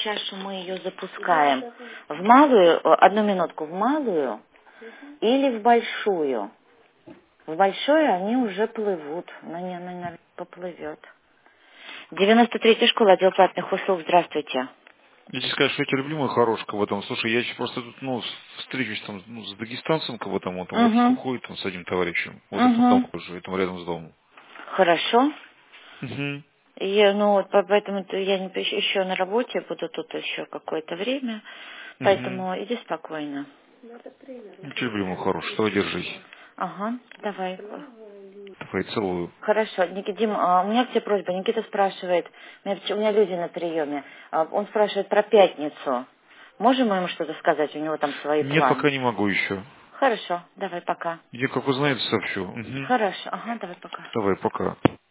чашу мы ее запускаем? В малую, одну минутку, в малую или в большую? В большую они уже плывут, она, наверное, поплывет. 93-я школа, отдел платных услуг, здравствуйте. Я тебе скажу, что я тебя люблю, мой хорошка, в этом. Слушай, я сейчас просто тут, встречусь там, с дагестанцем, кого там, он там в отпуск Угу, уходит, там, с одним товарищем. Вот это там угу. уже, это рядом с домом. Хорошо. Угу. Ну вот, поэтому я не, еще на работе, буду тут еще какое-то время, Угу. поэтому иди спокойно. Я тебя люблю, мой хороший, давай держись. Ага, давай. Давай, целую. Хорошо, Дим, у меня к тебе просьба. Никита спрашивает, у меня люди на приеме, он спрашивает про пятницу. Можем мы ему что-то сказать? У него там свои Нет, планы. пока не могу еще. Хорошо, давай пока. Я как узнает, сообщу. Угу. Хорошо, ага, давай пока. Давай, пока.